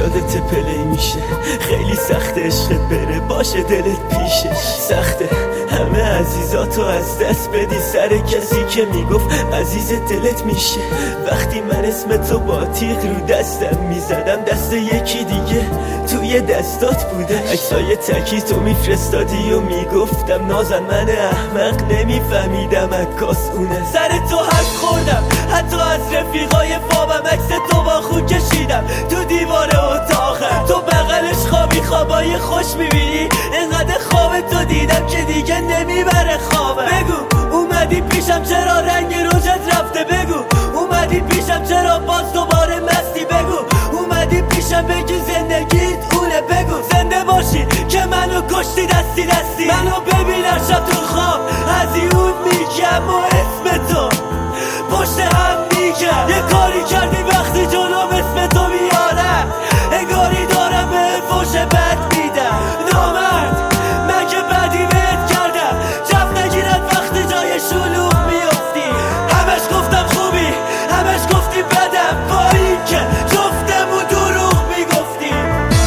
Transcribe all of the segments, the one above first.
یادت پلی میشه خیلی سخت عشقت بره باشه دلت پیشه سخته همه عزیزاتو از دست بدی سر کسی که میگفت عزیز دلت میشه وقتی من اسم تو با تیغ رو دستم میزدم دست یکی دیگه توی دستات بوده عکسای تکی تو میفرستادی و میگفتم نازن من احمق نمیفهمیدم عکاس اونه سر تو حرف خوردم حتی از رفیقای بابم عکس تو با خون کشیدم تو دیوار اتاقم تو بغلش خوابی خوابای خوش میبینی اینقدر خواب تو دیدم که دیگه نمیبره خوابم بگو اومدی پیشم چرا رنگ روشت رفته بگو اومدی پیشم چرا باز دوباره مستی بگو اومدی پیشم بگی زندگیت اونه بگو زنده باشی که منو کشتی دستی دستی منو ببینم شب تو خواب هزیون میگم و اسم تو پشت هم میگم یه کاری کردی وقتی جلوم اسم تو بیارم انگاری دارم به فوش بد میدم نامرد من که بدی بهت کردم جف نگیرد وقتی جای شلوغ میافتی همش گفتم خوبی همش گفتی بدم با این که جفتمون دروغ میگفتی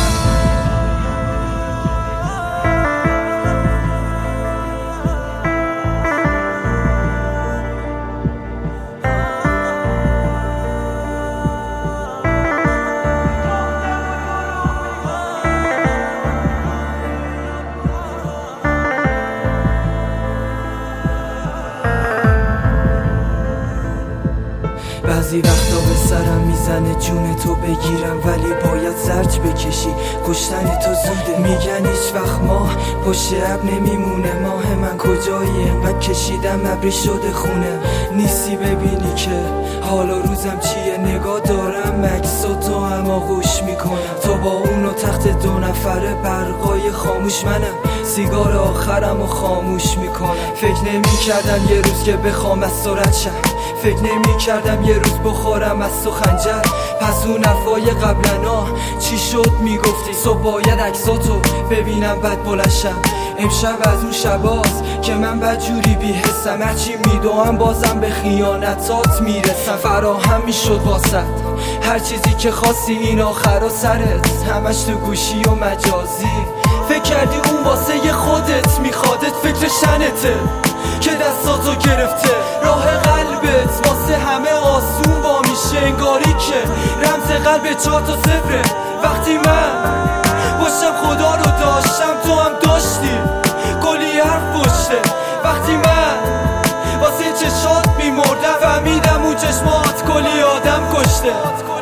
بعضی وقتا به سرم میزنه جون تو بگیرم ولی باید زرج بکشی کشتن تو زوده میگن هیچ وقت ماه پشت اب نمیمونه ماه من کجایی انقدر کشیدم ابری شده خونه نیستی ببینی که حالا روزم چیه نگاه دارم عکسا تو هم آغوش میکنم تو با اونو تخت 2 نفره برقای خاموش منم سیگار آخرم و خاموش میکنم فکر نمی کردم یه روز که بخوام از سرعت شم فکر نمی کردم یه روز بخورم از تو خنجر پس اون حرفای قبلنا چی شد میگفتی صبح باید عکساتو ببینم بعد بلشم امشب از اون شباست که من بدجوری بیحسم هرچی میدوام بازم به خیانتات میرسم فراهم میشد واسد هر چیزی که خواستی این آخر و سرت همش تو گوشی و مجازی فکر کردی اون واسه خودت میخوادت فکر شنته که دستاتو گرفته راه قلبت واسه همه آسون با میشه انگاری که رمز قلب 4 تا 0 وقتی من باشم خدا رو داشتم تو هم داشتی کلی حرف پشته وقتی من واسه چشات میمردم فهمیدم اون چشمات کلی آدم کشته